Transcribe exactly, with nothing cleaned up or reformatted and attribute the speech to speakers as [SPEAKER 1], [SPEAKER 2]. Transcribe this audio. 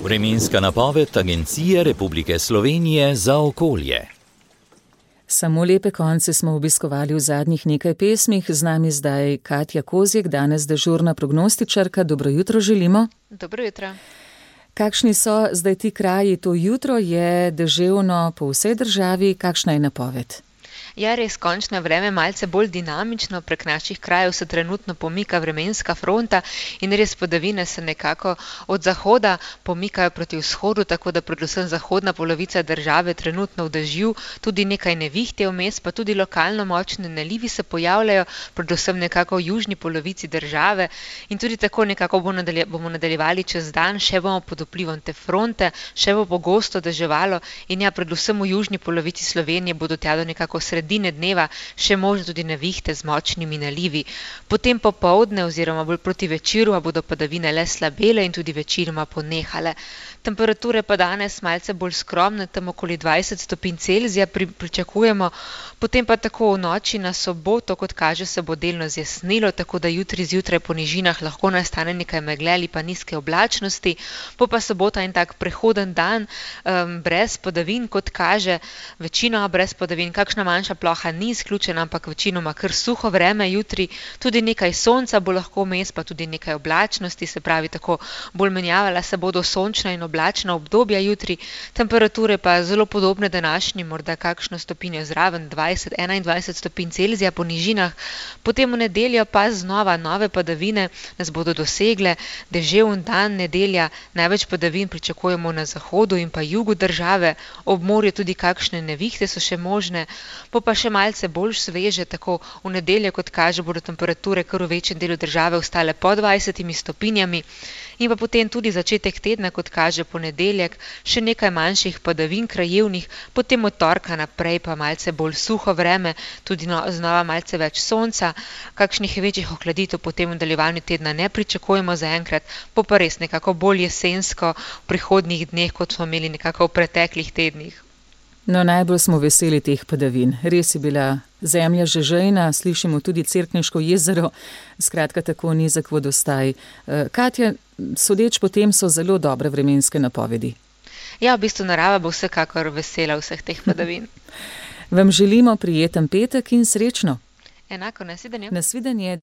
[SPEAKER 1] Vremenska napoved Agencije Republike Slovenije za okolje.
[SPEAKER 2] Samo lepe konce smo obiskovali v zadnjih nekaj pesmih. Z nami zdaj Katja Kozjek, danes dežurna prognostičarka. Dobro jutro želimo.
[SPEAKER 3] Dobro jutro.
[SPEAKER 2] Kakšni so zdaj ti kraji? To jutro je deževno po vsej državi. Kakšna je napoved?
[SPEAKER 3] Ja, res, končno vreme malce bolj dinamično, prek naših krajev se trenutno pomika vremenska fronta in res padavine se nekako od zahoda pomikajo proti vzhodu, tako da predvsem zahodna polovica države trenutno v dežju, tudi nekaj neviht je vmes, pa tudi lokalno močne nalivi se pojavljajo, predvsem nekako v južni polovici države in tudi tako nekako bomo, nadalje, bomo nadaljevali čez dan, še bomo pod vplivom te fronte, še bo pogosto deževalo in ja, predvsem v južni polovici Slovenije bodo tja do nekako sredine dneva še možno tudi nevihte z močnimi nalivi. Potem popoldne oziroma bolj proti večeru bodo padavine le slabele in tudi večinoma ponehale. Temperature pa danes malce bolj skromne, tam okoli dvajset stopinj Celzija pri, pričakujemo, potem pa tako v noči na soboto, kot kaže, se bo delno zjasnilo, tako da jutri zjutraj po nižinah lahko nastane nekaj megle ali pa nizke oblačnosti, po pa sobota in tak prehoden dan um, brez padavin, kot kaže, večinoma brez padavin, kakšna manjša ploha ni izključena, ampak večinoma kar suho vreme jutri, tudi nekaj sonca bo lahko vmes, pa tudi nekaj oblačnosti, se pravi tako bolj menjavala se bodo sončna in oblačna obdobja jutri, temperature pa zelo podobne današnji, morda kakšno stopinjo zraven, dvajset do enaindvajset stopinj Celzija po nižinah, potem v nedeljo pa znova nove padavine nas bodo dosegle, deževen dan nedelja, največ padavin pričakujemo na zahodu in pa jugu države, ob morju tudi kakšne nevihte so še možne, po pa še malce bolj sveže, tako v nedeljo, kot kaže, bodo temperature kar v večjem delu države ostale pod dvajsetimi stopinjami in pa potem tudi začetek tedna, kot kaže ponedeljek, še nekaj manjših padavin krajevnih, potem od torka naprej pa malce bolj suho vreme, tudi no, znova malce več sonca, kakšnih večjih ohladitev potem v nadaljevanju tedna ne pričakujemo zaenkrat, po pa res nekako bolj jesensko v prihodnjih dneh, kot smo imeli nekako v preteklih tednih.
[SPEAKER 2] No, najbolj smo veseli teh padavin. Res je bila zemlja že žejna, slišimo tudi Cerkniško jezero, skratka tako nizek vodostaj. Katja, sodeč potem so zelo dobre vremenske napovedi.
[SPEAKER 3] Ja, v bistvu narava bo vsekakor vesela vseh teh padavin.
[SPEAKER 2] Vam želimo prijeten petek in srečno.
[SPEAKER 3] Enako, nasvidenje.
[SPEAKER 2] Nasvidenje.